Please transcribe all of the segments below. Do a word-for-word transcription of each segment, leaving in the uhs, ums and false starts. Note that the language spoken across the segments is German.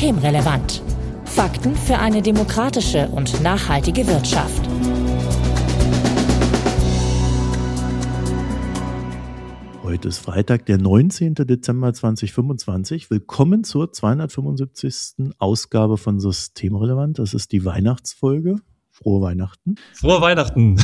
Systemrelevant. Fakten für eine demokratische und nachhaltige Wirtschaft. Heute ist Freitag, der neunzehnten Dezember zweitausendfünfundzwanzig. Willkommen zur zweihundertfünfundsiebzigsten Ausgabe von Systemrelevant. Das ist die Weihnachtsfolge. Frohe Weihnachten. Frohe Weihnachten.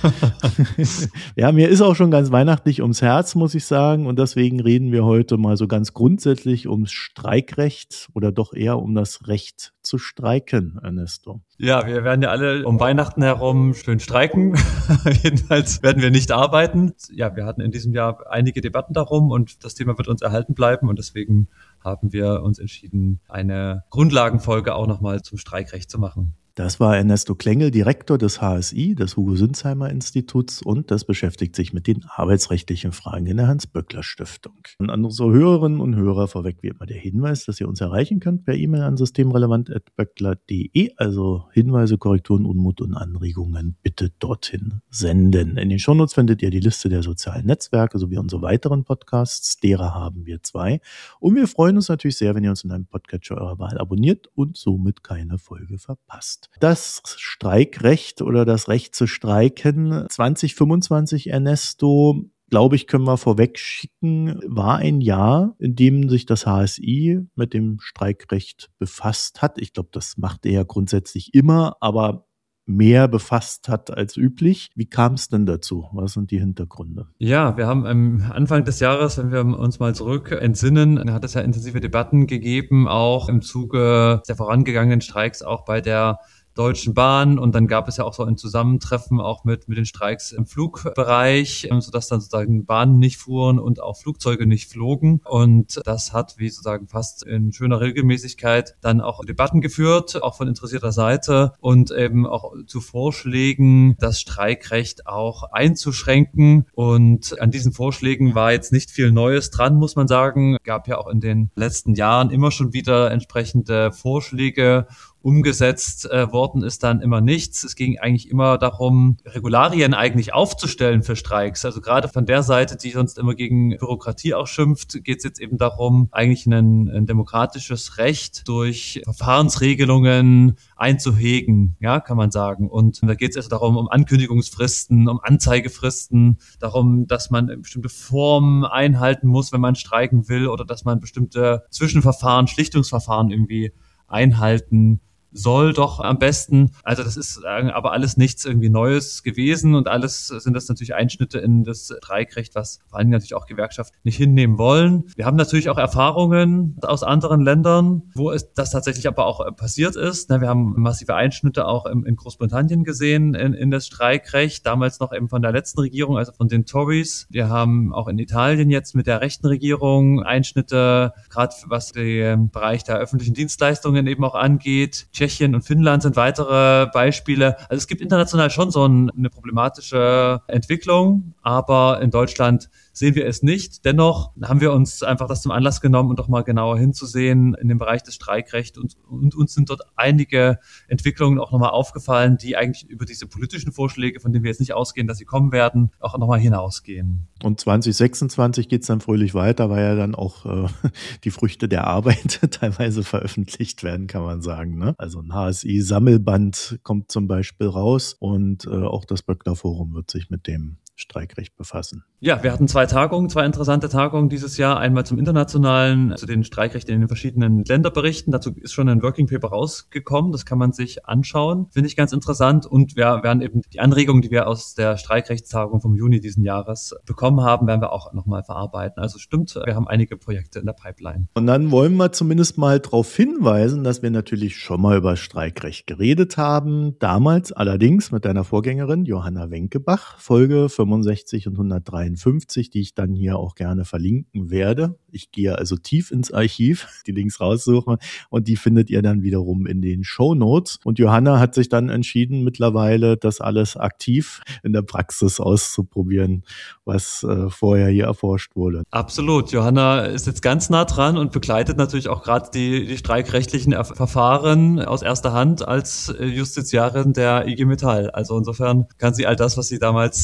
Ja, mir ist auch schon ganz weihnachtlich ums Herz, muss ich sagen. Und deswegen reden wir heute mal so ganz grundsätzlich ums Streikrecht oder doch eher um das Recht zu streiken, Ernesto. Ja, wir werden ja alle um Weihnachten herum schön streiken. Jedenfalls werden wir nicht arbeiten. Ja, wir hatten in diesem Jahr einige Debatten darum und das Thema wird uns erhalten bleiben. Und deswegen haben wir uns entschieden, eine Grundlagenfolge auch nochmal zum Streikrecht zu machen. Das war Ernesto Klengel, Direktor des H S I, des Hugo-Sinsheimer-Instituts, und das beschäftigt sich mit den arbeitsrechtlichen Fragen in der Hans-Böckler-Stiftung. Und an unsere Hörerinnen und Hörer vorweg wie immer der Hinweis, dass ihr uns erreichen könnt per E-Mail an systemrelevant at böckler punkt de. Also Hinweise, Korrekturen, Unmut und Anregungen bitte dorthin senden. In den Shownotes findet ihr die Liste der sozialen Netzwerke sowie unsere weiteren Podcasts. Derer haben wir zwei. Und wir freuen uns natürlich sehr, wenn ihr uns in einem Podcatcher eurer Wahl abonniert und somit keine Folge verpasst. Das Streikrecht oder das Recht zu streiken zweitausendfünfundzwanzig, Ernesto, glaube ich, können wir vorweg schicken, war ein Jahr, in dem sich das H S I mit dem Streikrecht befasst hat. Ich glaube, das macht er ja grundsätzlich immer, aber mehr befasst hat als üblich. Wie kam es denn dazu? Was sind die Hintergründe? Ja, wir haben am Anfang des Jahres, wenn wir uns mal zurück entsinnen, hat es ja intensive Debatten gegeben, auch im Zuge der vorangegangenen Streiks, auch bei der Deutschen Bahn, und dann gab es ja auch so ein Zusammentreffen auch mit mit den Streiks im Flugbereich, sodass dann sozusagen Bahnen nicht fuhren und auch Flugzeuge nicht flogen, und das hat wie sozusagen fast in schöner Regelmäßigkeit dann auch Debatten geführt, auch von interessierter Seite, und eben auch zu Vorschlägen, das Streikrecht auch einzuschränken, und an diesen Vorschlägen war jetzt nicht viel Neues dran, muss man sagen. Gab ja auch in den letzten Jahren immer schon wieder entsprechende Vorschläge. Umgesetzt äh, worden ist dann immer nichts. Es ging eigentlich immer darum, Regularien eigentlich aufzustellen für Streiks. Also gerade von der Seite, die sonst immer gegen Bürokratie auch schimpft, geht es jetzt eben darum, eigentlich ein, ein demokratisches Recht durch Verfahrensregelungen einzuhegen, ja, kann man sagen. Und da geht es also darum, um Ankündigungsfristen, um Anzeigefristen, darum, dass man bestimmte Formen einhalten muss, wenn man streiken will, oder dass man bestimmte Zwischenverfahren, Schlichtungsverfahren irgendwie einhalten soll doch am besten. Also das ist aber alles nichts irgendwie Neues gewesen, und alles sind das natürlich Einschnitte in das Streikrecht, was vor allem natürlich auch Gewerkschaften nicht hinnehmen wollen. Wir haben natürlich auch Erfahrungen aus anderen Ländern, wo es das tatsächlich aber auch passiert ist. Wir haben massive Einschnitte auch in Großbritannien gesehen in, in das Streikrecht, damals noch eben von der letzten Regierung, also von den Tories. Wir haben auch in Italien jetzt mit der rechten Regierung Einschnitte, gerade was den Bereich der öffentlichen Dienstleistungen eben auch angeht. Tschechien und Finnland sind weitere Beispiele. Also es gibt international schon so eine problematische Entwicklung, aber in Deutschland sehen wir es nicht. Dennoch haben wir uns einfach das zum Anlass genommen, um doch mal genauer hinzusehen in dem Bereich des Streikrechts, und, und uns sind dort einige Entwicklungen auch nochmal aufgefallen, die eigentlich über diese politischen Vorschläge, von denen wir jetzt nicht ausgehen, dass sie kommen werden, auch nochmal hinausgehen. Und zwanzig sechsundzwanzig geht es dann fröhlich weiter, weil ja dann auch äh, die Früchte der Arbeit teilweise veröffentlicht werden, kann man sagen. Ne? Also ein H S I-Sammelband kommt zum Beispiel raus, und äh, auch das Böckler-Forum wird sich mit dem Streikrecht befassen. Ja, wir hatten zwei Tagungen, zwei interessante Tagungen dieses Jahr. Einmal zum internationalen, zu den Streikrechten in den verschiedenen Länderberichten. Dazu ist schon ein Working Paper rausgekommen. Das kann man sich anschauen. Finde ich ganz interessant. Und wir werden eben die Anregungen, die wir aus der Streikrechtstagung vom Juni diesen Jahres bekommen haben, werden wir auch nochmal verarbeiten. Also stimmt, wir haben einige Projekte in der Pipeline. Und dann wollen wir zumindest mal darauf hinweisen, dass wir natürlich schon mal über Streikrecht geredet haben. Damals allerdings mit deiner Vorgängerin Johanna Wenkebach, Folge fünfundsechzig und hundertdreiundfünfzig, die ich dann hier auch gerne verlinken werde. Ich gehe also tief ins Archiv, die Links raussuchen, und die findet ihr dann wiederum in den Shownotes. Und Johanna hat sich dann entschieden, mittlerweile das alles aktiv in der Praxis auszuprobieren, was äh, vorher hier erforscht wurde. Absolut. Johanna ist jetzt ganz nah dran und begleitet natürlich auch gerade die, die streikrechtlichen Verfahren aus erster Hand als Justiziarin der I G Metall. Also insofern kann sie all das, was sie damals äh,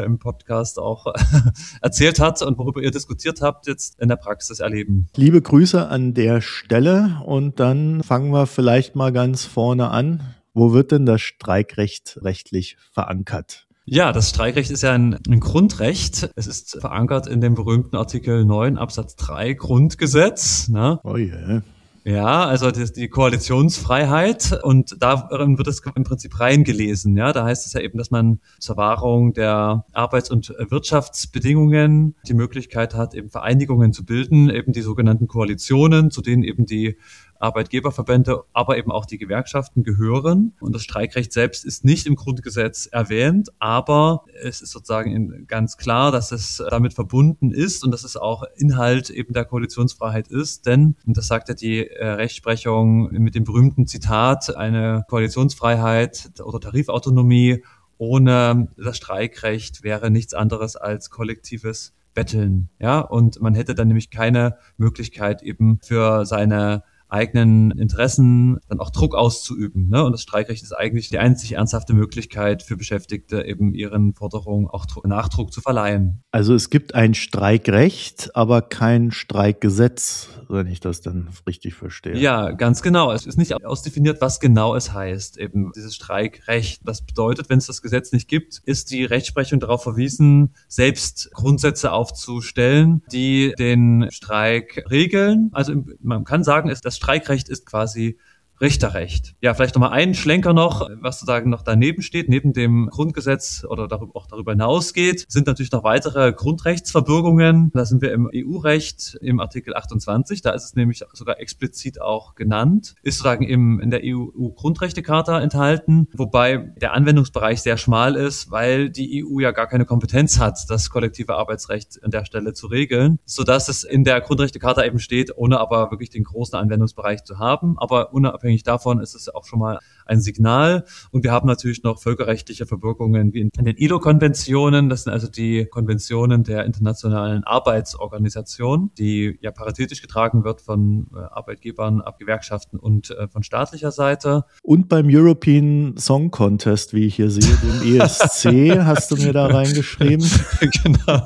im Podcast auch erzählt hat und worüber ihr diskutiert habt, jetzt in der Praxis erleben. Liebe Grüße an der Stelle und dann fangen wir vielleicht mal ganz vorne an. Wo wird denn das Streikrecht rechtlich verankert? Ja, das Streikrecht ist ja ein, ein Grundrecht. Es ist verankert in dem berühmten Artikel neun Absatz drei Grundgesetz. Ne? Oh yeah. Ja, also die, die Koalitionsfreiheit und darin wird es im Prinzip reingelesen. Ja, da heißt es ja eben, dass man zur Wahrung der Arbeits- und Wirtschaftsbedingungen die Möglichkeit hat, eben Vereinigungen zu bilden, eben die sogenannten Koalitionen, zu denen eben die Arbeitgeberverbände, aber eben auch die Gewerkschaften gehören. Und das Streikrecht selbst ist nicht im Grundgesetz erwähnt, aber es ist sozusagen ganz klar, dass es damit verbunden ist und dass es auch Inhalt eben der Koalitionsfreiheit ist. Denn, und das sagt ja die Rechtsprechung mit dem berühmten Zitat, eine Koalitionsfreiheit oder Tarifautonomie ohne das Streikrecht wäre nichts anderes als kollektives Betteln. Ja, und man hätte dann nämlich keine Möglichkeit eben für seine eigenen Interessen dann auch Druck auszuüben. Ne? Und das Streikrecht ist eigentlich die einzig ernsthafte Möglichkeit für Beschäftigte, eben ihren Forderungen auch Nachdruck zu verleihen. Also es gibt ein Streikrecht, aber kein Streikgesetz, wenn ich das dann richtig verstehe. Ja, ganz genau. Es ist nicht ausdefiniert, was genau es heißt, eben dieses Streikrecht. Das bedeutet, wenn es das Gesetz nicht gibt, ist die Rechtsprechung darauf verwiesen, selbst Grundsätze aufzustellen, die den Streik regeln. Also man kann sagen, das Streikrecht ist quasi Richterrecht. Ja, vielleicht nochmal einen Schlenker noch, was sozusagen noch daneben steht, neben dem Grundgesetz oder darüber, auch darüber hinausgeht, sind natürlich noch weitere Grundrechtsverbürgungen. Da sind wir im E U-Recht im Artikel achtundzwanzig, da ist es nämlich sogar explizit auch genannt, ist sozusagen im, in der E U-Grundrechtecharta enthalten, wobei der Anwendungsbereich sehr schmal ist, weil die E U ja gar keine Kompetenz hat, das kollektive Arbeitsrecht an der Stelle zu regeln, sodass es in der Grundrechtecharta eben steht, ohne aber wirklich den großen Anwendungsbereich zu haben, aber unabhängig davon ist es auch schon mal ein Signal. Und wir haben natürlich noch völkerrechtliche Verbürgungen wie in den I L O-Konventionen. Das sind also die Konventionen der Internationalen Arbeitsorganisation, die ja paritätisch getragen wird von Arbeitgebern, Gewerkschaften und äh, von staatlicher Seite. Und beim European Song Contest, wie ich hier sehe, dem E S C, hast du mir da reingeschrieben. Genau.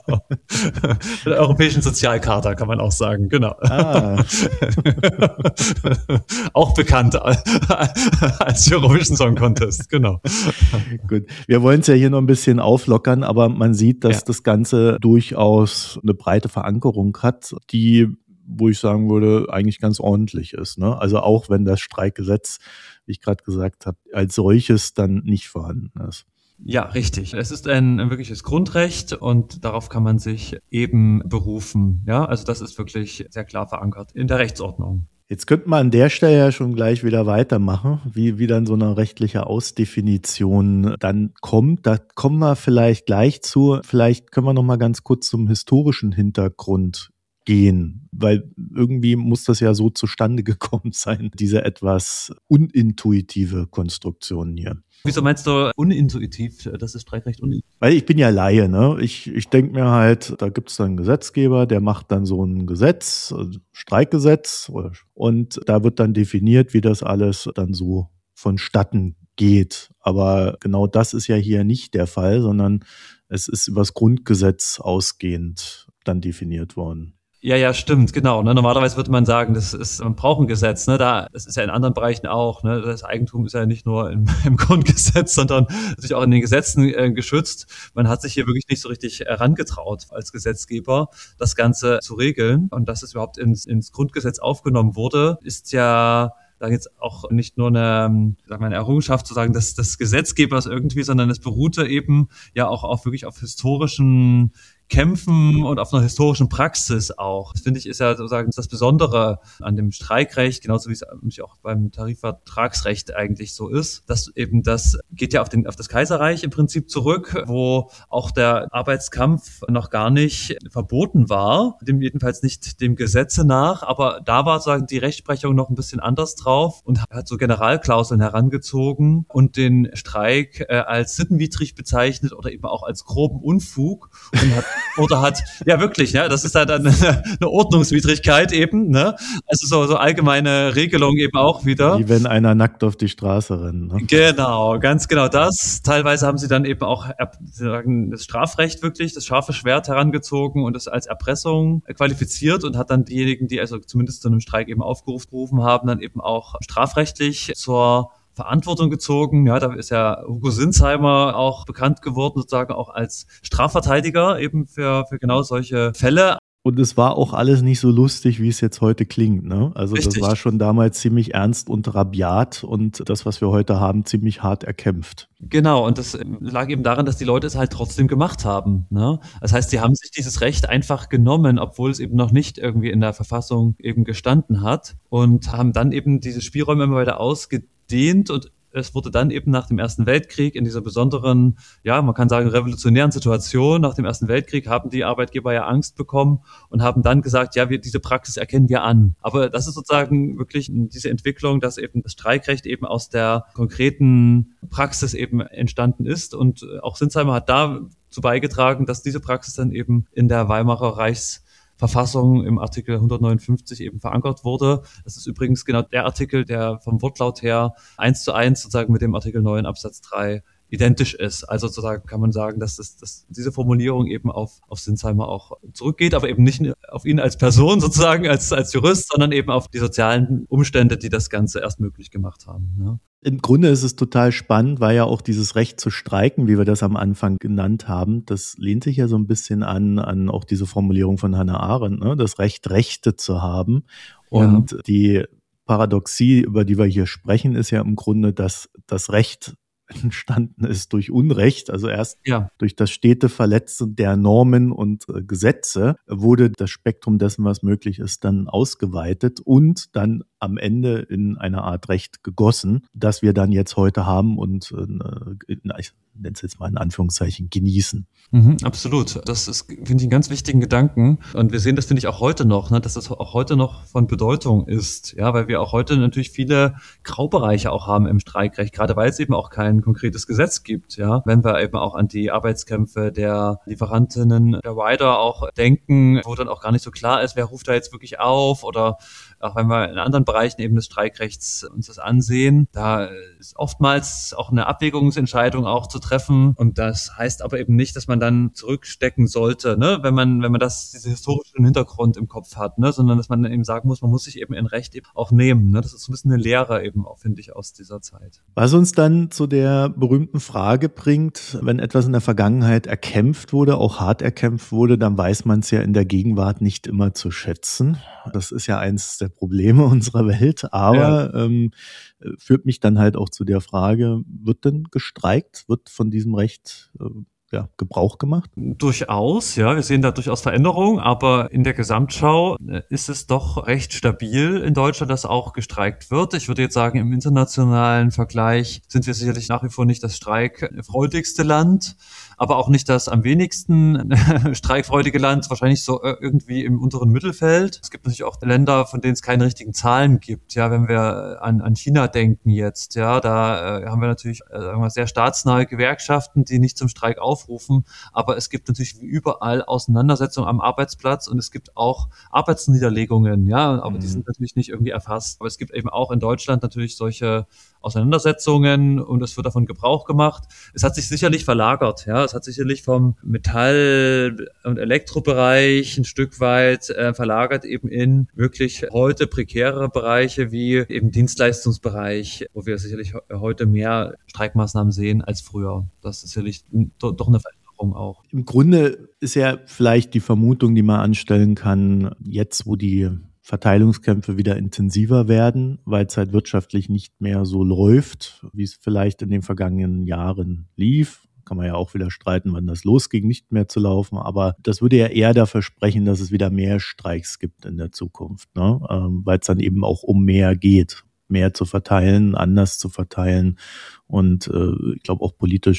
Der Europäischen Sozialcharta kann man auch sagen, genau. Ah. Auch bekannt als Eurovision Song Contest, genau. Gut, wir wollen es ja hier noch ein bisschen auflockern, aber man sieht, dass ja. das Ganze durchaus eine breite Verankerung hat, die, wo ich sagen würde, eigentlich ganz ordentlich ist. Ne? Also auch wenn das Streikgesetz, wie ich gerade gesagt habe, als solches dann nicht vorhanden ist. Ja, richtig. Es ist ein, ein wirkliches Grundrecht und darauf kann man sich eben berufen. Ja, also das ist wirklich sehr klar verankert in der Rechtsordnung. Jetzt könnte man an der Stelle ja schon gleich wieder weitermachen, wie, wie dann so eine rechtliche Ausdefinition dann kommt. Da kommen wir vielleicht gleich zu. Vielleicht können wir noch mal ganz kurz zum historischen Hintergrund gehen, weil irgendwie muss das ja so zustande gekommen sein, diese etwas unintuitive Konstruktion hier. Wieso meinst du unintuitiv, das ist Streikrecht unintuitiv? Weil ich bin ja Laie, ne? Ich, ich denke mir halt, da gibt es dann einen Gesetzgeber, der macht dann so ein Gesetz, also Streikgesetz, und da wird dann definiert, wie das alles dann so vonstatten geht. Aber genau das ist ja hier nicht der Fall, sondern es ist übers Grundgesetz ausgehend dann definiert worden. Ja, ja, stimmt, genau. Ne? Normalerweise würde man sagen, das ist, man braucht ein Gesetz. Ne? Da, das ist ja in anderen Bereichen auch. Ne? Das Eigentum ist ja nicht nur im, im Grundgesetz, sondern natürlich auch in den Gesetzen äh, geschützt. Man hat sich hier wirklich nicht so richtig herangetraut als Gesetzgeber, das Ganze zu regeln. Und dass es überhaupt ins, ins Grundgesetz aufgenommen wurde, ist ja sagen jetzt auch nicht nur eine, sagen wir, eine Errungenschaft zu sagen, des, des Gesetzgebers irgendwie, sondern es beruhte eben ja auch auf wirklich auf historischen Kämpfen und auf einer historischen Praxis auch. Das finde ich ist ja sozusagen das Besondere an dem Streikrecht, genauso wie es natürlich auch beim Tarifvertragsrecht eigentlich so ist, dass eben das geht ja auf den auf das Kaiserreich im Prinzip zurück, wo auch der Arbeitskampf noch gar nicht verboten war, dem jedenfalls nicht dem Gesetze nach, aber da war sozusagen die Rechtsprechung noch ein bisschen anders drauf und hat so Generalklauseln herangezogen und den Streik äh, als sittenwidrig bezeichnet oder eben auch als groben Unfug und hat oder hat, ja wirklich, ja, das ist halt dann eine, eine Ordnungswidrigkeit eben, ne? Also so, so allgemeine Regelung eben auch wieder. Wie wenn einer nackt auf die Straße rennt. Ne? Genau, ganz genau das. Teilweise haben sie dann eben auch sagen, das Strafrecht wirklich, das scharfe Schwert herangezogen und das als Erpressung qualifiziert und hat dann diejenigen, die also zumindest zu einem Streik eben aufgerufen haben, dann eben auch strafrechtlich zur Verantwortung gezogen. Ja, da ist ja Hugo Sinsheimer auch bekannt geworden, sozusagen auch als Strafverteidiger eben für, für genau solche Fälle. Und es war auch alles nicht so lustig, wie es jetzt heute klingt. Ne? Also Richtig. Das war schon damals ziemlich ernst und rabiat und das, was wir heute haben, ziemlich hart erkämpft. Genau, und das lag eben daran, dass die Leute es halt trotzdem gemacht haben. Ne? Das heißt, sie haben sich dieses Recht einfach genommen, obwohl es eben noch nicht irgendwie in der Verfassung eben gestanden hat und haben dann eben diese Spielräume immer weiter ausgedehnt und es wurde dann eben nach dem Ersten Weltkrieg in dieser besonderen, ja, man kann sagen, revolutionären Situation, nach dem Ersten Weltkrieg haben die Arbeitgeber ja Angst bekommen und haben dann gesagt, ja, wir, diese Praxis erkennen wir an. Aber das ist sozusagen wirklich diese Entwicklung, dass eben das Streikrecht eben aus der konkreten Praxis eben entstanden ist und auch Sinsheimer hat dazu beigetragen, dass diese Praxis dann eben in der Weimarer Reichs Verfassung im Artikel hundertneunundfünfzig eben verankert wurde. Das ist übrigens genau der Artikel, der vom Wortlaut her eins zu eins sozusagen mit dem Artikel neun Absatz drei identisch ist. Also sozusagen kann man sagen, dass, das, dass diese Formulierung eben auf, auf Sinsheimer auch zurückgeht, aber eben nicht auf ihn als Person sozusagen, als, als Jurist, sondern eben auf die sozialen Umstände, die das Ganze erst möglich gemacht haben. Ja. Im Grunde ist es total spannend, weil ja auch dieses Recht zu streiken, wie wir das am Anfang genannt haben, das lehnt sich ja so ein bisschen an, an auch diese Formulierung von Hannah Arendt, ne? Das Recht, Rechte zu haben. Und ja. Die Paradoxie, über die wir hier sprechen, ist ja im Grunde, dass das Recht entstanden ist durch Unrecht, also erst ja. durch das stete Verletzen der Normen und äh, Gesetze wurde das Spektrum dessen, was möglich ist, dann ausgeweitet und dann am Ende in eine Art Recht gegossen, das wir dann jetzt heute haben und äh, ich nenne es jetzt mal in Anführungszeichen genießen. Mhm, absolut. Das ist, finde ich, einen ganz wichtigen Gedanken. Und wir sehen das, finde ich, auch heute noch, ne, dass das auch heute noch von Bedeutung ist. Ja, weil wir auch heute natürlich viele Graubereiche auch haben im Streikrecht, gerade weil es eben auch kein konkretes Gesetz gibt. Ja, wenn wir eben auch an die Arbeitskämpfe der Lieferantinnen, der Rider auch denken, wo dann auch gar nicht so klar ist, wer ruft da jetzt wirklich auf oder auch wenn wir in anderen Bereichen eben des Streikrechts uns das ansehen, da ist oftmals auch eine Abwägungsentscheidung auch zu treffen. Und das heißt aber eben nicht, dass man dann zurückstecken sollte, ne, wenn man, wenn man das, diesen historischen Hintergrund im Kopf hat, ne, sondern dass man dann eben sagen muss, man muss sich eben ein Recht eben auch nehmen. Ne. Das ist so ein bisschen eine Lehre eben auch, finde ich, aus dieser Zeit. Was uns dann zu der berühmten Frage bringt, wenn etwas in der Vergangenheit erkämpft wurde, auch hart erkämpft wurde, dann weiß man es ja in der Gegenwart nicht immer zu schätzen. Das ist ja eins der Probleme unserer Welt, aber ja. ähm, führt mich dann halt auch zu der Frage, wird denn gestreikt? Wird von diesem Recht äh, ja, Gebrauch gemacht? Durchaus, ja, wir sehen da durchaus Veränderungen, aber in der Gesamtschau ist es doch recht stabil in Deutschland, dass auch gestreikt wird. Ich würde jetzt sagen, im internationalen Vergleich sind wir sicherlich nach wie vor nicht das streikfreudigste Land, aber auch nicht das am wenigsten streikfreudige Land, wahrscheinlich so irgendwie im unteren Mittelfeld. Es gibt natürlich auch Länder, von denen es keine richtigen Zahlen gibt. Ja, wenn wir an, an China denken jetzt, ja, da äh, haben wir natürlich äh, sagen wir, sehr staatsnahe Gewerkschaften, die nicht zum Streik aufrufen, aber es gibt natürlich wie überall Auseinandersetzungen am Arbeitsplatz und es gibt auch Arbeitsniederlegungen, ja, aber mhm. die sind natürlich nicht irgendwie erfasst. Aber es gibt eben auch in Deutschland natürlich solche Auseinandersetzungen und es wird davon Gebrauch gemacht. Es hat sich sicherlich verlagert, ja, es hat sicherlich vom Metall- und Elektrobereich ein Stück weit äh, verlagert eben in wirklich heute prekäre Bereiche wie eben Dienstleistungsbereich, wo wir sicherlich heute mehr Streikmaßnahmen sehen als früher. Das ist sicherlich doch eine Veränderung auch. Im Grunde ist ja vielleicht die Vermutung, die man anstellen kann, jetzt wo die Verteilungskämpfe wieder intensiver werden, weil es halt wirtschaftlich nicht mehr so läuft, wie es vielleicht in den vergangenen Jahren lief. Kann man ja auch wieder streiten, wann das losging, nicht mehr zu laufen. Aber das würde ja eher dafür sprechen, dass es wieder mehr Streiks gibt in der Zukunft, ne? Ähm, weil es dann eben auch um mehr geht, mehr zu verteilen, anders zu verteilen und äh, ich glaube auch politisch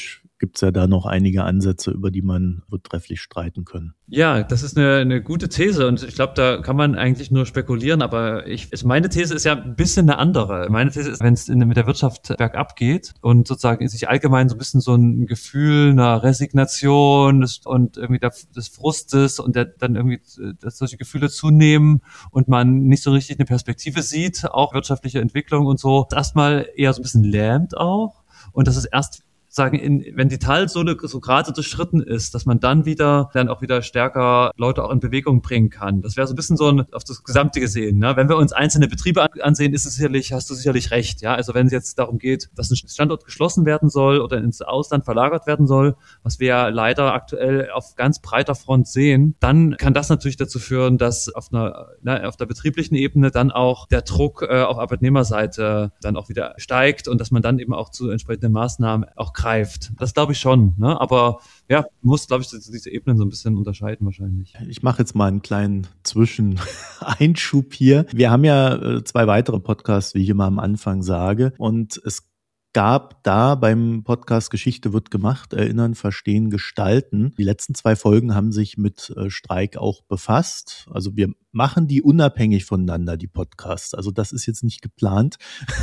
gibt es ja da noch einige Ansätze, über die man wird trefflich streiten können. Ja, das ist eine, eine gute These und ich glaube, da kann man eigentlich nur spekulieren, aber ich, also meine These ist ja ein bisschen eine andere. Meine These ist, wenn es mit der Wirtschaft bergab geht und sozusagen sich allgemein so ein bisschen so ein Gefühl einer Resignation des, und irgendwie der, des Frustes und der, dann irgendwie, dass solche Gefühle zunehmen und man nicht so richtig eine Perspektive sieht, auch wirtschaftliche Entwicklung und so, erstmal eher so ein bisschen lähmt auch und das ist erst sagen, in, wenn die Talsohle so gerade durchschritten ist, dass man dann wieder, dann auch wieder stärker Leute auch in Bewegung bringen kann. Das wäre so ein bisschen so ein, auf das Gesamte gesehen, ne? Wenn wir uns einzelne Betriebe ansehen, ist es sicherlich, hast du sicherlich recht, ja. Also wenn es jetzt darum geht, dass ein Standort geschlossen werden soll oder ins Ausland verlagert werden soll, was wir ja leider aktuell auf ganz breiter Front sehen, dann kann das natürlich dazu führen, dass auf einer, na, auf der betrieblichen Ebene dann auch der Druck äh, auf Arbeitnehmerseite dann auch wieder steigt und dass man dann eben auch zu entsprechenden Maßnahmen auch greift. Das glaube ich schon, ne? Aber ja, man muss, glaube ich, diese Ebenen so ein bisschen unterscheiden wahrscheinlich. Ich mache jetzt mal einen kleinen Zwischeneinschub hier. Wir haben ja zwei weitere Podcasts, wie ich immer am Anfang sage, und es gab da beim Podcast Geschichte wird gemacht, Erinnern, Verstehen, Gestalten. Die letzten zwei Folgen haben sich mit Streik auch befasst. Also wir machen die unabhängig voneinander, die Podcasts. Also das ist jetzt nicht geplant.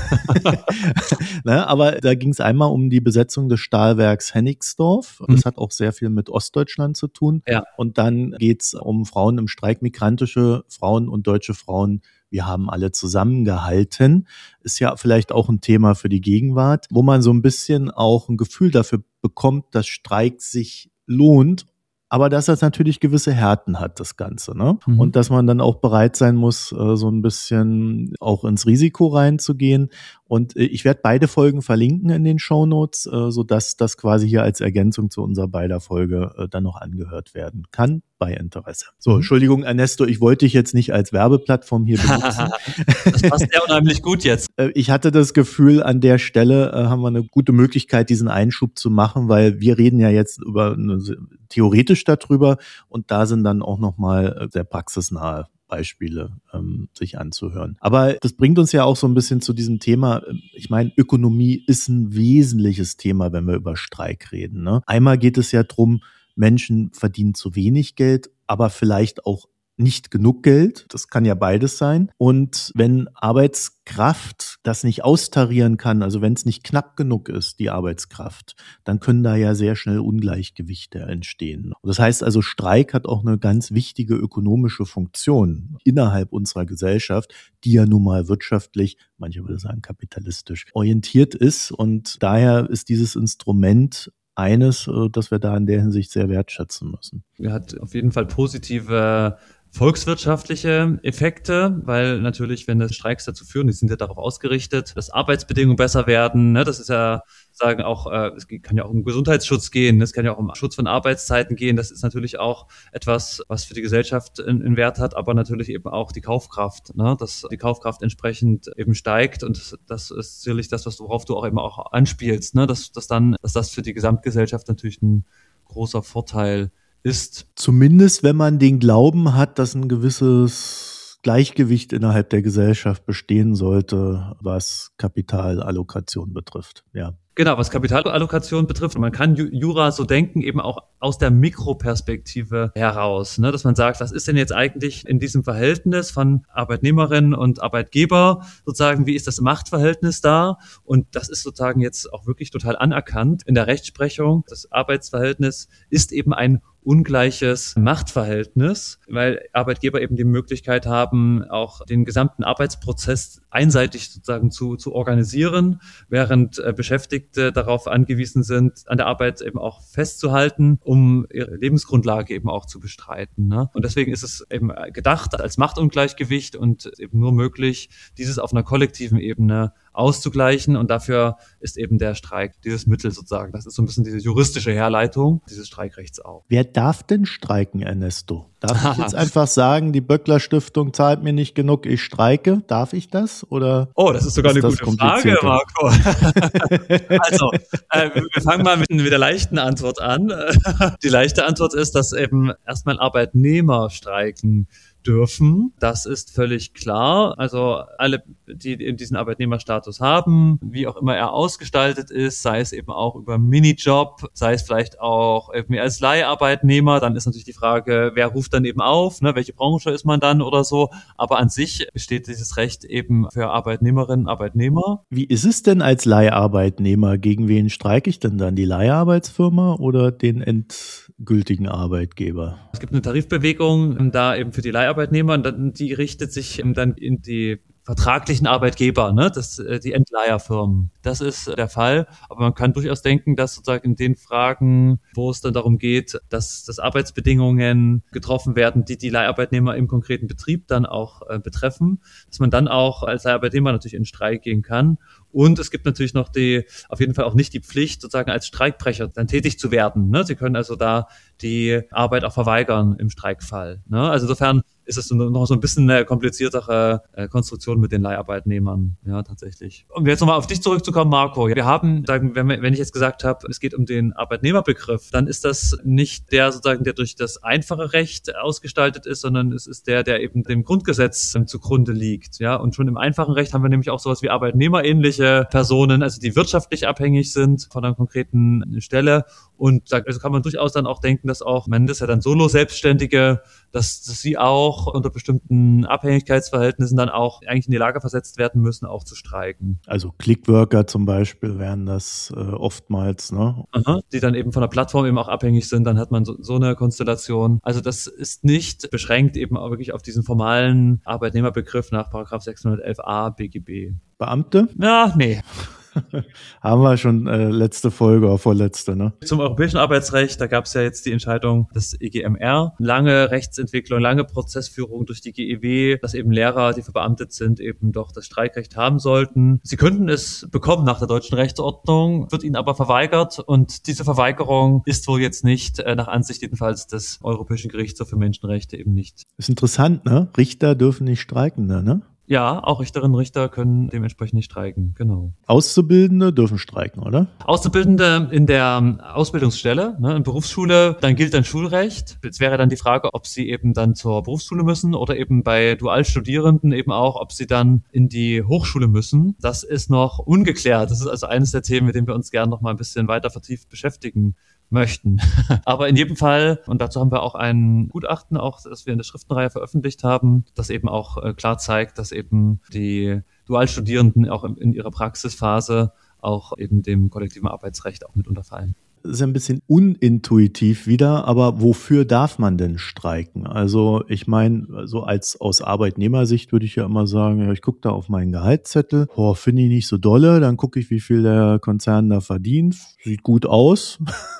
ne, aber da ging es einmal um die Besetzung des Stahlwerks Hennigsdorf. Das mhm. hat auch sehr viel mit Ostdeutschland zu tun. Ja. Und dann geht es um Frauen im Streik, migrantische Frauen und deutsche Frauen. Wir haben alle zusammengehalten. Ist ja vielleicht auch ein Thema für die Gegenwart, wo man so ein bisschen auch ein Gefühl dafür bekommt, dass Streik sich lohnt, aber dass das natürlich gewisse Härten hat, das Ganze, ne? Mhm. Und dass man dann auch bereit sein muss, so ein bisschen auch ins Risiko reinzugehen. Und ich werde beide Folgen verlinken in den Shownotes, sodass das quasi hier als Ergänzung zu unserer beider Folge dann noch angehört werden kann, bei Interesse. So, Entschuldigung, Ernesto, ich wollte dich jetzt nicht als Werbeplattform hier benutzen. Das passt ja unheimlich gut jetzt. Ich hatte das Gefühl, an der Stelle äh, haben wir eine gute Möglichkeit, diesen Einschub zu machen, weil wir reden ja jetzt über eine, theoretisch darüber und da sind dann auch nochmal sehr praxisnahe Beispiele ähm, sich anzuhören. Aber das bringt uns ja auch so ein bisschen zu diesem Thema. Ich meine, Ökonomie ist ein wesentliches Thema, wenn wir über Streik reden, ne? Einmal geht es ja drum, Menschen verdienen zu wenig Geld, aber vielleicht auch nicht genug Geld. Das kann ja beides sein. Und wenn Arbeitskraft das nicht austarieren kann, also wenn es nicht knapp genug ist, die Arbeitskraft, dann können da ja sehr schnell Ungleichgewichte entstehen. Und das heißt also, Streik hat auch eine ganz wichtige ökonomische Funktion innerhalb unserer Gesellschaft, die ja nun mal wirtschaftlich, manche würde sagen kapitalistisch, orientiert ist. Und daher ist dieses Instrument eines, das wir da in der Hinsicht sehr wertschätzen müssen. Er hat auf jeden Fall positive volkswirtschaftliche Effekte, weil natürlich, wenn das Streiks dazu führen, die sind ja darauf ausgerichtet, dass Arbeitsbedingungen besser werden, ne, das ist ja, sagen auch, äh, es kann ja auch um Gesundheitsschutz gehen, es kann ja auch um Schutz von Arbeitszeiten gehen, das ist natürlich auch etwas, was für die Gesellschaft einen Wert hat, aber natürlich eben auch die Kaufkraft, ne, dass die Kaufkraft entsprechend eben steigt und das ist sicherlich das, was worauf du auch eben auch anspielst, ne, dass, dass dann, dass das für die Gesamtgesellschaft natürlich ein großer Vorteil ist. Zumindest, wenn man den Glauben hat, dass ein gewisses Gleichgewicht innerhalb der Gesellschaft bestehen sollte, was Kapitalallokation betrifft, ja. Genau, was Kapitalallokation betrifft. Man kann Jura so denken, eben auch aus der Mikroperspektive heraus, ne? Dass man sagt, was ist denn jetzt eigentlich in diesem Verhältnis von Arbeitnehmerin und Arbeitgeber sozusagen, wie ist das Machtverhältnis da? Und das ist sozusagen jetzt auch wirklich total anerkannt in der Rechtsprechung. Das Arbeitsverhältnis ist eben ein ungleiches Machtverhältnis, weil Arbeitgeber eben die Möglichkeit haben, auch den gesamten Arbeitsprozess einseitig sozusagen zu, zu organisieren, während äh, Beschäftigte darauf angewiesen sind, an der Arbeit eben auch festzuhalten, um ihre Lebensgrundlage eben auch zu bestreiten, ne? Und deswegen ist es eben gedacht als Machtungleichgewicht und eben nur möglich, dieses auf einer kollektiven Ebene auszugleichen und dafür ist eben der Streik dieses Mittel sozusagen. Das ist so ein bisschen diese juristische Herleitung dieses Streikrechts auch. Wer darf denn streiken, Ernesto? Darf ich jetzt einfach sagen, die Böckler Stiftung zahlt mir nicht genug, ich streike? Darf ich das? Oder oh, das ist sogar ist eine gute Frage, Marco. Also, äh, wir fangen mal mit, mit der leichten Antwort an. Die leichte Antwort ist, dass eben erstmal Arbeitnehmer streiken dürfen. Das ist völlig klar. Also alle, die eben diesen Arbeitnehmerstatus haben, wie auch immer er ausgestaltet ist, sei es eben auch über Minijob, sei es vielleicht auch eben als Leiharbeitnehmer, dann ist natürlich die Frage, wer ruft dann eben auf, ne, welche Branche ist man dann oder so. Aber an sich besteht dieses Recht eben für Arbeitnehmerinnen und Arbeitnehmer. Wie ist es denn als Leiharbeitnehmer? Gegen wen streike ich denn dann? Die Leiharbeitsfirma oder den endgültigen Arbeitgeber? Es gibt eine Tarifbewegung da eben für die Leiharbeitnehmer und die richtet sich dann in die vertraglichen Arbeitgeber, ne, das, die Entleiherfirmen. Das ist der Fall. Aber man kann durchaus denken, dass sozusagen in den Fragen, wo es dann darum geht, dass, dass Arbeitsbedingungen getroffen werden, die die Leiharbeitnehmer im konkreten Betrieb dann auch äh, betreffen, dass man dann auch als Leiharbeitnehmer natürlich in Streik gehen kann. Und es gibt natürlich noch die, auf jeden Fall auch nicht die Pflicht, sozusagen als Streikbrecher dann tätig zu werden, ne? Sie können also da die Arbeit auch verweigern im Streikfall, ne? Also insofern ist es noch so ein bisschen eine kompliziertere äh, Konstruktion mit den Leiharbeitnehmern, ja, tatsächlich. Um jetzt nochmal auf dich zurückzukommen, Marco. Wir haben, sagen, wenn, wenn ich jetzt gesagt habe, es geht um den Arbeitnehmerbegriff, dann ist das nicht der sozusagen, der durch das einfache Recht ausgestaltet ist, sondern es ist der, der eben dem Grundgesetz ähm, zugrunde liegt, ja. Und schon im einfachen Recht haben wir nämlich auch sowas wie arbeitnehmerähnliche Personen, also die wirtschaftlich abhängig sind von einer konkreten Stelle. Und da also kann man durchaus dann auch denken, dass auch, man das ja dann Solo-Selbstständige, dass, dass sie auch unter bestimmten Abhängigkeitsverhältnissen dann auch eigentlich in die Lage versetzt werden müssen, auch zu streiken. Also Clickworker zum Beispiel wären das äh, oftmals, ne? Aha, die dann eben von der Plattform eben auch abhängig sind, dann hat man so, so eine Konstellation. Also das ist nicht beschränkt eben auch wirklich auf diesen formalen Arbeitnehmerbegriff nach Paragraph sechshundertelf a B G B. Beamte? Ja, nee. Haben wir schon äh, letzte Folge oder vorletzte, ne? Zum europäischen Arbeitsrecht, da gab es ja jetzt die Entscheidung des E G M R. Lange Rechtsentwicklung, lange Prozessführung durch die G E W, dass eben Lehrer, die verbeamtet sind, eben doch das Streikrecht haben sollten. Sie könnten es bekommen nach der deutschen Rechtsordnung, wird ihnen aber verweigert und diese Verweigerung ist wohl jetzt nicht, äh, nach Ansicht jedenfalls des Europäischen Gerichtshofs für Menschenrechte eben nicht. Ist interessant, ne? Richter dürfen nicht streiken, ne? Ja, auch Richterinnen und Richter können dementsprechend nicht streiken, genau. Auszubildende dürfen streiken, oder? Auszubildende in der Ausbildungsstelle, ne, in Berufsschule, dann gilt dann Schulrecht. Jetzt wäre dann die Frage, ob sie eben dann zur Berufsschule müssen oder eben bei Dualstudierenden eben auch, ob sie dann in die Hochschule müssen. Das ist noch ungeklärt. Das ist also eines der Themen, mit denen wir uns gerne noch mal ein bisschen weiter vertieft beschäftigen möchten. Aber in jedem Fall, und dazu haben wir auch ein Gutachten, auch das wir in der Schriftenreihe veröffentlicht haben, das eben auch äh, klar zeigt, dass eben die Dualstudierenden auch in, in ihrer Praxisphase auch eben dem kollektiven Arbeitsrecht auch mit unterfallen. Das ist ein bisschen unintuitiv wieder, aber wofür darf man denn streiken? Also ich meine, so als aus Arbeitnehmersicht würde ich ja immer sagen, ja, ich gucke da auf meinen Gehaltszettel, oh, finde ich nicht so dolle, dann gucke ich, wie viel der Konzern da verdient, sieht gut aus.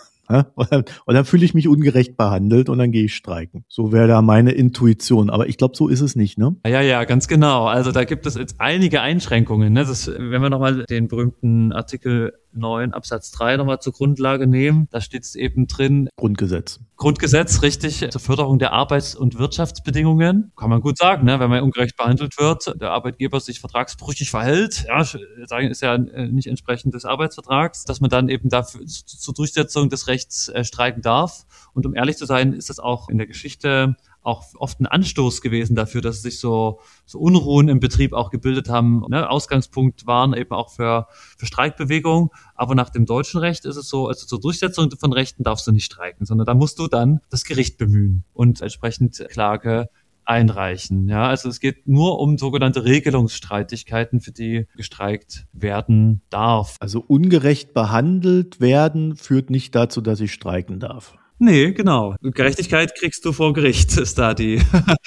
Und dann, und dann fühle ich mich ungerecht behandelt und dann gehe ich streiken. So wäre da meine Intuition. Aber ich glaube, so ist es nicht, ne? Ja, ja, ganz genau. Also da gibt es jetzt einige Einschränkungen, ne? Das, wenn wir nochmal den berühmten Artikel neun Absatz drei nochmal zur Grundlage nehmen, da steht es eben drin. Grundgesetz. Grundgesetz, richtig, zur Förderung der Arbeits- und Wirtschaftsbedingungen. Kann man gut sagen, ne? Wenn man ungerecht behandelt wird, der Arbeitgeber sich vertragsbrüchig verhält, ja, sagen ist ja nicht entsprechend des Arbeitsvertrags, dass man dann eben dafür zur Durchsetzung des Rechts äh, streiken darf. Und um ehrlich zu sein, ist das auch in der Geschichte auch oft ein Anstoß gewesen dafür, dass sich so, so Unruhen im Betrieb auch gebildet haben. Ne? Ausgangspunkt waren eben auch für, für Streikbewegung. Aber nach dem deutschen Recht ist es so, also zur Durchsetzung von Rechten darfst du nicht streiken, sondern da musst du dann das Gericht bemühen und entsprechend Klage einreichen. Ja, also es geht nur um sogenannte Regelungsstreitigkeiten, für die gestreikt werden darf. Also ungerecht behandelt werden führt nicht dazu, dass ich streiken darf. Nee, genau. Gerechtigkeit kriegst du vor Gericht, ist da die,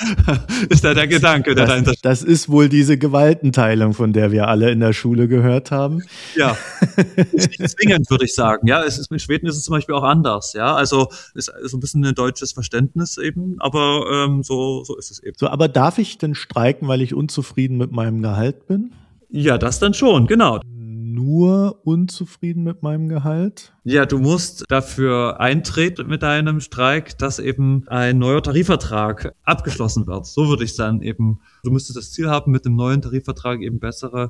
ist da der Gedanke, der das, dahinter steht. Das ist wohl diese Gewaltenteilung, von der wir alle in der Schule gehört haben. Ja, ist nicht zwingend, würde ich sagen. Ja, es ist, in Schweden ist es zum Beispiel auch anders. Ja, also ist so ein bisschen ein deutsches Verständnis eben, aber ähm, so, so ist es eben. So, aber darf ich denn streiken, weil ich unzufrieden mit meinem Gehalt bin? Ja, das dann schon, genau. Nur unzufrieden mit meinem Gehalt? Ja, du musst dafür eintreten mit deinem Streik, dass eben ein neuer Tarifvertrag abgeschlossen wird. So würde ich dann eben, du müsstest das Ziel haben, mit dem neuen Tarifvertrag eben bessere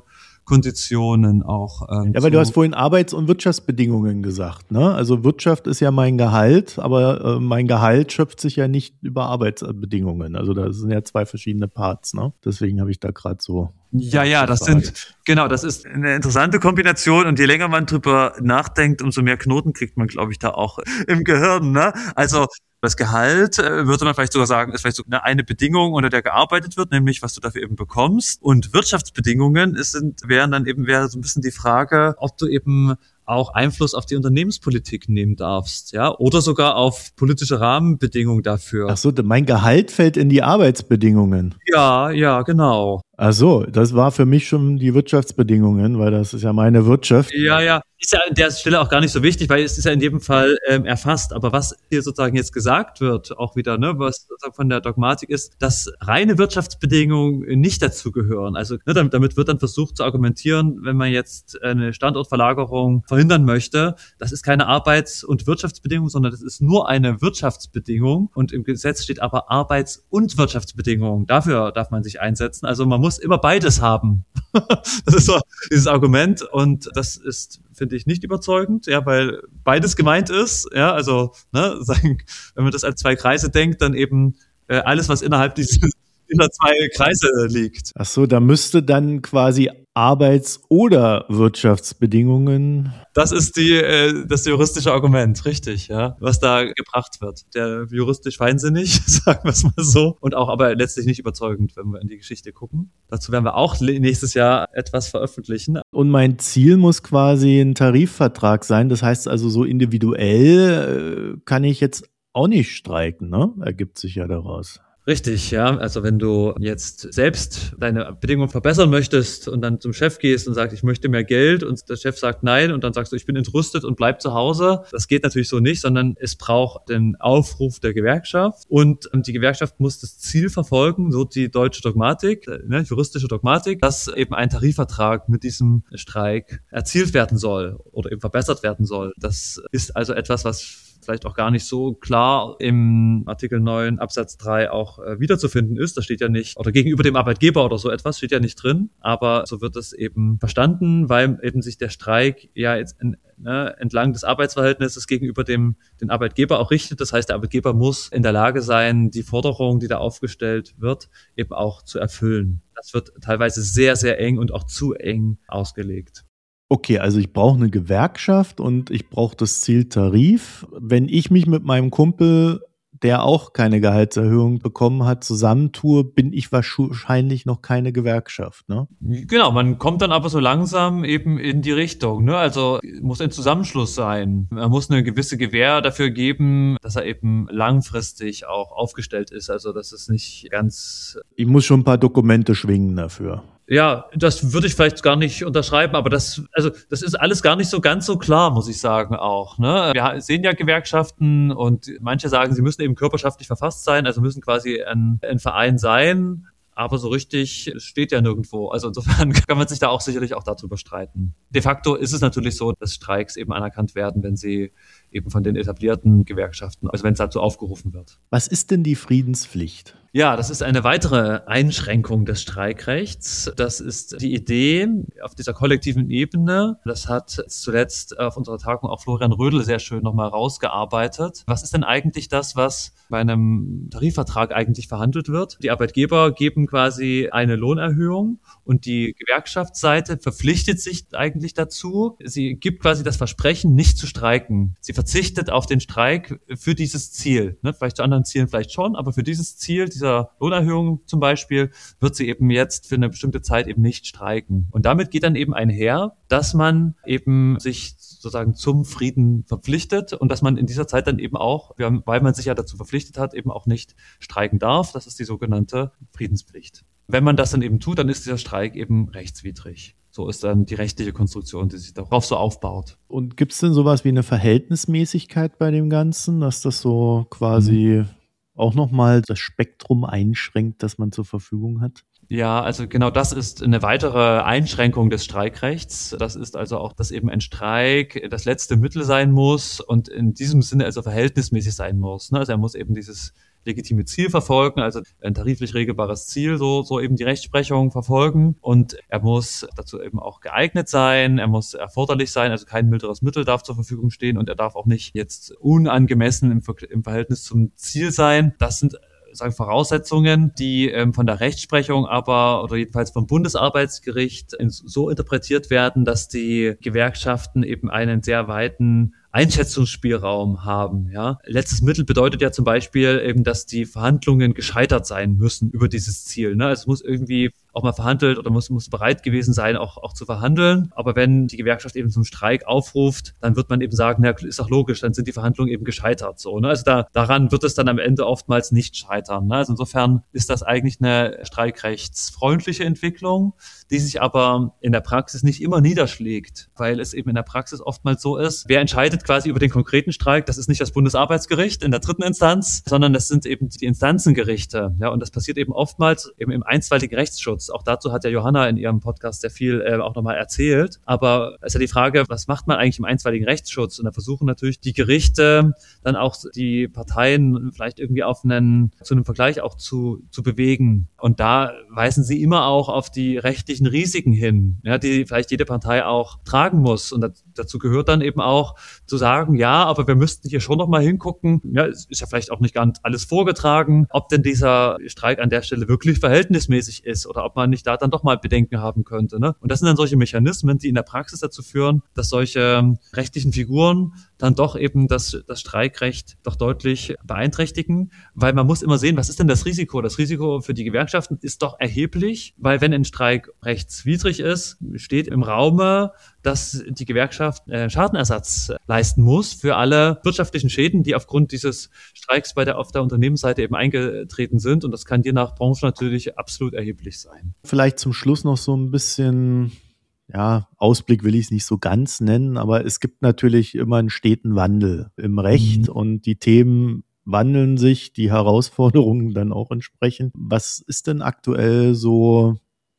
Konditionen auch. Ähm, ja, weil du hast vorhin Arbeits- und Wirtschaftsbedingungen gesagt, ne? Also Wirtschaft ist ja mein Gehalt, aber äh, mein Gehalt schöpft sich ja nicht über Arbeitsbedingungen. Also das sind ja zwei verschiedene Parts, ne? Deswegen habe ich da gerade so. Ja, ja, das sind, genau, das ist eine interessante Kombination und je länger man drüber nachdenkt, umso mehr Knoten kriegt man, glaube ich, da auch im Gehirn, ne? Also das Gehalt, äh, würde man vielleicht sogar sagen, ist vielleicht so eine, eine Bedingung, unter der gearbeitet wird, nämlich was du dafür eben bekommst. Und Wirtschaftsbedingungen ist, sind, wären dann eben, wäre so ein bisschen die Frage, ob du eben auch Einfluss auf die Unternehmenspolitik nehmen darfst, ja, oder sogar auf politische Rahmenbedingungen dafür. Ach so, mein Gehalt fällt in die Arbeitsbedingungen. Ja, ja, genau. Ach so, das war für mich schon die Wirtschaftsbedingungen, weil das ist ja meine Wirtschaft. Ja, ja, ist ja an der Stelle auch gar nicht so wichtig, weil es ist ja in jedem Fall ähm, erfasst. Aber was hier sozusagen jetzt gesagt wird, auch wieder, ne, was sozusagen von der Dogmatik ist, dass reine Wirtschaftsbedingungen nicht dazugehören. Also ne, damit, damit wird dann versucht zu argumentieren, wenn man jetzt eine Standortverlagerung verhindern möchte, das ist keine Arbeits- und Wirtschaftsbedingung, sondern das ist nur eine Wirtschaftsbedingung. Und im Gesetz steht aber Arbeits- und Wirtschaftsbedingungen. Dafür darf man sich einsetzen. Also man muss immer beides haben. Das ist so dieses Argument und das ist, finde ich, nicht überzeugend, ja, weil beides gemeint ist, ja, also, ne, sagen, wenn man das als zwei Kreise denkt, dann eben äh, alles, was innerhalb dieser, dieser zwei Kreise liegt. Ach so, da müsste dann quasi Arbeits- oder Wirtschaftsbedingungen. Das ist die, äh, das juristische Argument, richtig, ja, was da gebracht wird. Der juristisch feinsinnig, sagen wir es mal so, und auch aber letztlich nicht überzeugend, wenn wir in die Geschichte gucken. Dazu werden wir auch nächstes Jahr etwas veröffentlichen. Und mein Ziel muss quasi ein Tarifvertrag sein. Das heißt also, so individuell äh, kann ich jetzt auch nicht streiken, ne? Ergibt sich ja daraus. Richtig, ja. Also wenn du jetzt selbst deine Bedingungen verbessern möchtest und dann zum Chef gehst und sagst, ich möchte mehr Geld und der Chef sagt nein und dann sagst du, ich bin entrüstet und bleib zu Hause. Das geht natürlich so nicht, sondern es braucht den Aufruf der Gewerkschaft und die Gewerkschaft muss das Ziel verfolgen, so die deutsche Dogmatik, ne, juristische Dogmatik, dass eben ein Tarifvertrag mit diesem Streik erzielt werden soll oder eben verbessert werden soll. Das ist also etwas, was vielleicht auch gar nicht so klar im Artikel neun Absatz drei auch äh, wiederzufinden ist. Da steht ja nicht, oder gegenüber dem Arbeitgeber oder so etwas, steht ja nicht drin. Aber so wird es eben verstanden, weil eben sich der Streik ja jetzt in, ne, entlang des Arbeitsverhältnisses gegenüber dem den Arbeitgeber auch richtet. Das heißt, der Arbeitgeber muss in der Lage sein, die Forderung, die da aufgestellt wird, eben auch zu erfüllen. Das wird teilweise sehr, sehr eng und auch zu eng ausgelegt. Okay, also ich brauche eine Gewerkschaft und ich brauche das Ziel Tarif. Wenn ich mich mit meinem Kumpel, der auch keine Gehaltserhöhung bekommen hat, zusammentue, bin ich wahrscheinlich noch keine Gewerkschaft, ne? Genau, man kommt dann aber so langsam eben in die Richtung, ne? Also muss ein Zusammenschluss sein. Man muss eine gewisse Gewähr dafür geben, dass er eben langfristig auch aufgestellt ist. Also dass es nicht ganz... Ich muss schon ein paar Dokumente schwingen dafür. Ja, das würde ich vielleicht gar nicht unterschreiben, aber das, also, das ist alles gar nicht so ganz so klar, muss ich sagen auch, ne? Wir sehen ja Gewerkschaften und manche sagen, sie müssen eben körperschaftlich verfasst sein, also müssen quasi ein, ein Verein sein. Aber so richtig steht ja nirgendwo. Also insofern kann man sich da auch sicherlich auch darüber streiten. De facto ist es natürlich so, dass Streiks eben anerkannt werden, wenn sie eben von den etablierten Gewerkschaften, also wenn es dazu aufgerufen wird. Was ist denn die Friedenspflicht? Ja, das ist eine weitere Einschränkung des Streikrechts. Das ist die Idee auf dieser kollektiven Ebene. Das hat zuletzt auf unserer Tagung auch Florian Rödl sehr schön nochmal rausgearbeitet. Was ist denn eigentlich das, was bei einem Tarifvertrag eigentlich verhandelt wird? Die Arbeitgeber geben quasi eine Lohnerhöhung und die Gewerkschaftsseite verpflichtet sich eigentlich dazu. Sie gibt quasi das Versprechen, nicht zu streiken. Sie verzichtet auf den Streik für dieses Ziel. Ne? Vielleicht zu anderen Zielen vielleicht schon, aber für dieses Ziel, dieser Lohnerhöhung zum Beispiel, wird sie eben jetzt für eine bestimmte Zeit eben nicht streiken. Und damit geht dann eben einher, dass man eben sich sozusagen zum Frieden verpflichtet und dass man in dieser Zeit dann eben auch, weil man sich ja dazu verpflichtet hat, eben auch nicht streiken darf. Das ist die sogenannte Friedenspflicht. Wenn man das dann eben tut, dann ist dieser Streik eben rechtswidrig. So ist dann die rechtliche Konstruktion, die sich darauf so aufbaut. Und gibt es denn sowas wie eine Verhältnismäßigkeit bei dem Ganzen, dass das so quasi mhm. auch nochmal das Spektrum einschränkt, das man zur Verfügung hat? Ja, also genau das ist eine weitere Einschränkung des Streikrechts. Das ist also auch, dass eben ein Streik das letzte Mittel sein muss und in diesem Sinne also verhältnismäßig sein muss. Also er muss eben dieses legitime Ziel verfolgen, also ein tariflich regelbares Ziel, so, so eben die Rechtsprechung verfolgen. Und er muss dazu eben auch geeignet sein, er muss erforderlich sein, also kein milderes Mittel darf zur Verfügung stehen und er darf auch nicht jetzt unangemessen im, Ver- im Verhältnis zum Ziel sein. Das sind sagen Voraussetzungen, die ähm, von der Rechtsprechung aber oder jedenfalls vom Bundesarbeitsgericht in, so interpretiert werden, dass die Gewerkschaften eben einen sehr weiten Einschätzungsspielraum haben. Ja. Letztes Mittel bedeutet ja zum Beispiel eben, dass die Verhandlungen gescheitert sein müssen über dieses Ziel. Ne? Also es muss irgendwie auch mal verhandelt oder muss, muss bereit gewesen sein, auch, auch zu verhandeln. Aber wenn die Gewerkschaft eben zum Streik aufruft, dann wird man eben sagen, na, ist doch logisch, dann sind die Verhandlungen eben gescheitert. So, ne? Also da, daran wird es dann am Ende oftmals nicht scheitern. Ne? Also insofern ist das eigentlich eine streikrechtsfreundliche Entwicklung, die sich aber in der Praxis nicht immer niederschlägt, weil es eben in der Praxis oftmals so ist, wer entscheidet quasi über den konkreten Streik, das ist nicht das Bundesarbeitsgericht in der dritten Instanz, sondern das sind eben die Instanzengerichte. Ja, und das passiert eben oftmals eben im einstweiligen Rechtsschutz. Auch dazu hat ja Johanna in ihrem Podcast sehr viel äh, auch nochmal erzählt. Aber es ist ja die Frage, was macht man eigentlich im einstweiligen Rechtsschutz? Und da versuchen natürlich die Gerichte dann auch die Parteien vielleicht irgendwie auf einen, zu einem Vergleich auch zu, zu bewegen. Und da weisen sie immer auch auf die rechtlichen Risiken hin, ja, die vielleicht jede Partei auch tragen muss. Und dazu gehört dann eben auch zu sagen, ja, aber wir müssten hier schon noch mal hingucken, ja, es ist ja vielleicht auch nicht ganz alles vorgetragen, ob denn dieser Streik an der Stelle wirklich verhältnismäßig ist oder ob man nicht da dann doch mal Bedenken haben könnte. Ne? Und das sind dann solche Mechanismen, die in der Praxis dazu führen, dass solche rechtlichen Figuren dann doch eben das, das Streikrecht doch deutlich beeinträchtigen, weil man muss immer sehen, was ist denn das Risiko? Das Risiko für die Gewerkschaften ist doch erheblich, weil wenn ein Streik rechtswidrig ist, steht im Raume, dass die Gewerkschaft äh, Schadenersatz leisten muss für alle wirtschaftlichen Schäden, die aufgrund dieses Streiks bei der, auf der Unternehmensseite eben eingetreten sind. Und das kann je nach Branche natürlich absolut erheblich sein. Vielleicht zum Schluss noch so ein bisschen, ja, Ausblick will ich es nicht so ganz nennen, aber es gibt natürlich immer einen steten Wandel im Recht mhm. und die Themen wandeln sich, die Herausforderungen dann auch entsprechend. Was ist denn aktuell so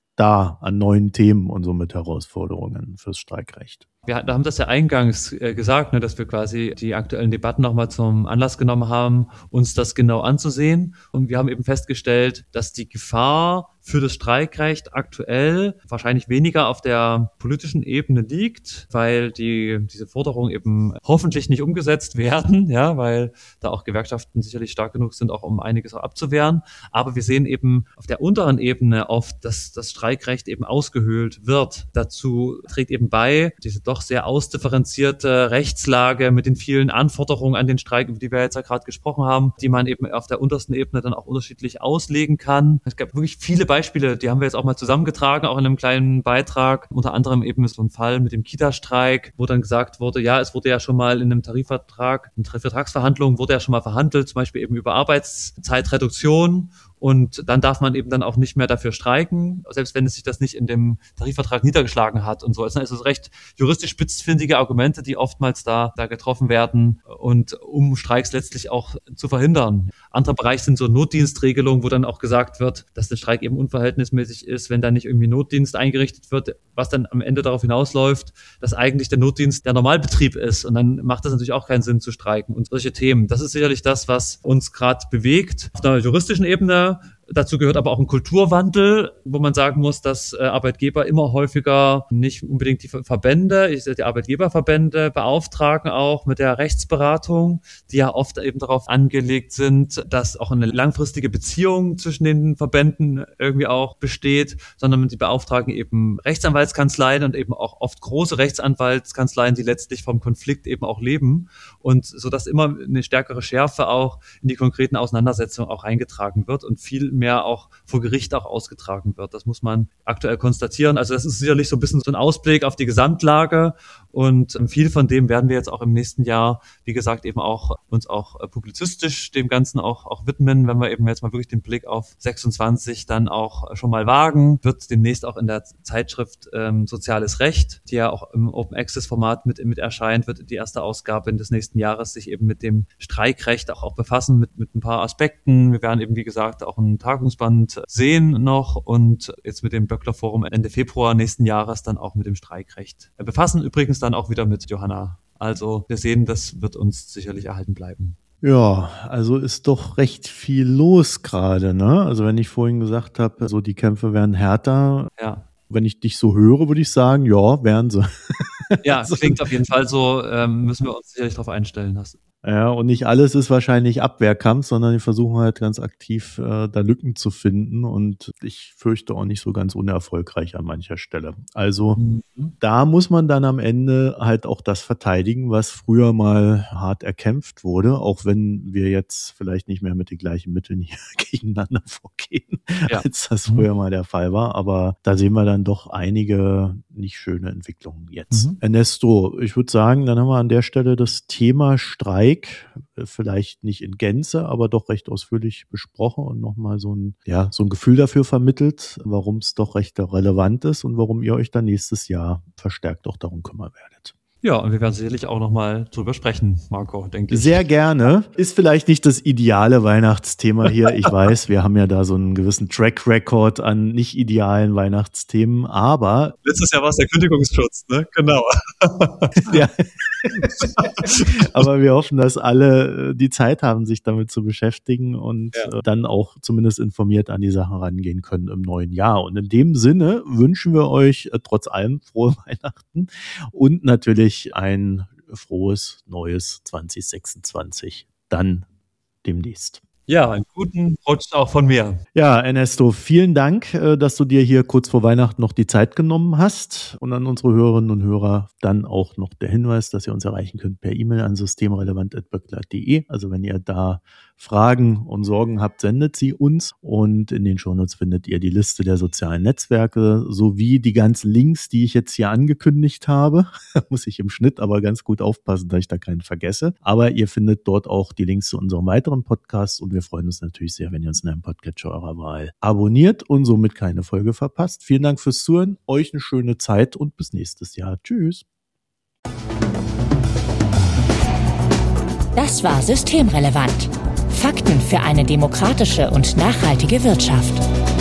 da an neuen Themen und somit Herausforderungen fürs Streikrecht? Wir haben das ja eingangs gesagt, ne, dass wir quasi die aktuellen Debatten nochmal zum Anlass genommen haben, uns das genau anzusehen. Und wir haben eben festgestellt, dass die Gefahr für das Streikrecht aktuell wahrscheinlich weniger auf der politischen Ebene liegt, weil die diese Forderungen eben hoffentlich nicht umgesetzt werden, ja, weil da auch Gewerkschaften sicherlich stark genug sind, auch um einiges auch abzuwehren. Aber wir sehen eben auf der unteren Ebene oft, dass das Streikrecht eben ausgehöhlt wird. Dazu trägt eben bei diese doch sehr ausdifferenzierte Rechtslage mit den vielen Anforderungen an den Streik, über die wir jetzt ja gerade gesprochen haben, die man eben auf der untersten Ebene dann auch unterschiedlich auslegen kann. Es gab wirklich viele Beispiele, die haben wir jetzt auch mal zusammengetragen, auch in einem kleinen Beitrag. Unter anderem eben so ein Fall mit dem Kita-Streik, wo dann gesagt wurde, ja, es wurde ja schon mal in einem Tarifvertrag, in Vertragsverhandlungen wurde ja schon mal verhandelt, zum Beispiel eben über Arbeitszeitreduktion. Und dann darf man eben dann auch nicht mehr dafür streiken, selbst wenn es sich das nicht in dem Tarifvertrag niedergeschlagen hat und so. Also es ist recht juristisch spitzfindige Argumente, die oftmals da, da getroffen werden und um Streiks letztlich auch zu verhindern. Anderer Bereich sind so Notdienstregelungen, wo dann auch gesagt wird, dass der Streik eben unverhältnismäßig ist, wenn da nicht irgendwie Notdienst eingerichtet wird, was dann am Ende darauf hinausläuft, dass eigentlich der Notdienst der Normalbetrieb ist. Und dann macht das natürlich auch keinen Sinn zu streiken und solche Themen. Das ist sicherlich das, was uns gerade bewegt. Auf einer juristischen Ebene dazu gehört aber auch ein Kulturwandel, wo man sagen muss, dass äh, Arbeitgeber immer häufiger nicht unbedingt die Verbände, ich, die Arbeitgeberverbände beauftragen auch mit der Rechtsberatung, die ja oft eben darauf angelegt sind, dass auch eine langfristige Beziehung zwischen den Verbänden irgendwie auch besteht, sondern sie beauftragen eben Rechtsanwaltskanzleien und eben auch oft große Rechtsanwaltskanzleien, die letztlich vom Konflikt eben auch leben und so dass immer eine stärkere Schärfe auch in die konkreten Auseinandersetzungen auch eingetragen wird und viel mehr auch vor Gericht auch ausgetragen wird. Das muss man aktuell konstatieren. Also das ist sicherlich so ein bisschen so ein Ausblick auf die Gesamtlage und viel von dem werden wir jetzt auch im nächsten Jahr, wie gesagt, eben auch uns auch publizistisch dem Ganzen auch, auch widmen, wenn wir eben jetzt mal wirklich den Blick auf sechsundzwanzig dann auch schon mal wagen, wird demnächst auch in der Zeitschrift ähm, Soziales Recht, die ja auch im Open Access Format mit, mit erscheint, wird die erste Ausgabe des nächsten Jahres sich eben mit dem Streikrecht auch, auch befassen, mit, mit ein paar Aspekten. Wir werden eben, wie gesagt, auch ein Tagungsband sehen noch und jetzt mit dem Böckler Forum Ende Februar nächsten Jahres dann auch mit dem Streikrecht befassen. Übrigens dann auch wieder mit Johanna. Also wir sehen, das wird uns sicherlich erhalten bleiben. Ja, also ist doch recht viel los gerade, ne? Also wenn ich vorhin gesagt habe, so die Kämpfe werden härter. Ja. Wenn ich dich so höre, würde ich sagen, ja, werden sie. Ja, klingt auf jeden Fall so, ähm, müssen wir uns sicherlich darauf einstellen lassen. Ja, und nicht alles ist wahrscheinlich Abwehrkampf, sondern die versuchen halt ganz aktiv äh, da Lücken zu finden und ich fürchte auch nicht so ganz unerfolgreich an mancher Stelle. Also mhm. da muss man dann am Ende halt auch das verteidigen, was früher mal hart erkämpft wurde, auch wenn wir jetzt vielleicht nicht mehr mit den gleichen Mitteln hier gegeneinander vorgehen, ja. als das früher mhm. mal der Fall war. Aber da sehen wir dann doch einige nicht schöne Entwicklungen jetzt. Mhm. Ernesto, ich würde sagen, dann haben wir an der Stelle das Thema Streik vielleicht nicht in Gänze, aber doch recht ausführlich besprochen und nochmal so ein, ja, so ein Gefühl dafür vermittelt, warum es doch recht relevant ist und warum ihr euch dann nächstes Jahr verstärkt auch darum kümmern werdet. Ja, und wir werden sicherlich auch nochmal drüber sprechen, Marco, denke ich. Sehr gerne. Ist vielleicht nicht das ideale Weihnachtsthema hier. Ich weiß, wir haben ja da so einen gewissen Track Record an nicht idealen Weihnachtsthemen, aber... Letztes Jahr war es der Kündigungsschutz, ne? Genau. Ja. Aber wir hoffen, dass alle die Zeit haben, sich damit zu beschäftigen und ja. dann auch zumindest informiert an die Sachen rangehen können im neuen Jahr. Und in dem Sinne wünschen wir euch trotz allem frohe Weihnachten und natürlich ein frohes neues zwanzig sechsundzwanzig dann demnächst. Ja, einen guten Rutsch auch von mir. Ja, Ernesto, vielen Dank, dass du dir hier kurz vor Weihnachten noch die Zeit genommen hast. Und an unsere Hörerinnen und Hörer dann auch noch der Hinweis, dass ihr uns erreichen könnt per E-Mail an systemrelevant at böckler punkt de. Also wenn ihr da Fragen und Sorgen habt, sendet sie uns. Und in den Shownotes findet ihr die Liste der sozialen Netzwerke sowie die ganzen Links, die ich jetzt hier angekündigt habe. Da muss ich im Schnitt aber ganz gut aufpassen, dass ich da keinen vergesse. Aber ihr findet dort auch die Links zu unserem weiteren Podcast und wir freuen uns natürlich sehr, wenn ihr uns in einem Podcatcher eurer Wahl abonniert und somit keine Folge verpasst. Vielen Dank fürs Zuhören, euch eine schöne Zeit und bis nächstes Jahr. Tschüss. Das war Systemrelevant. Fakten für eine demokratische und nachhaltige Wirtschaft.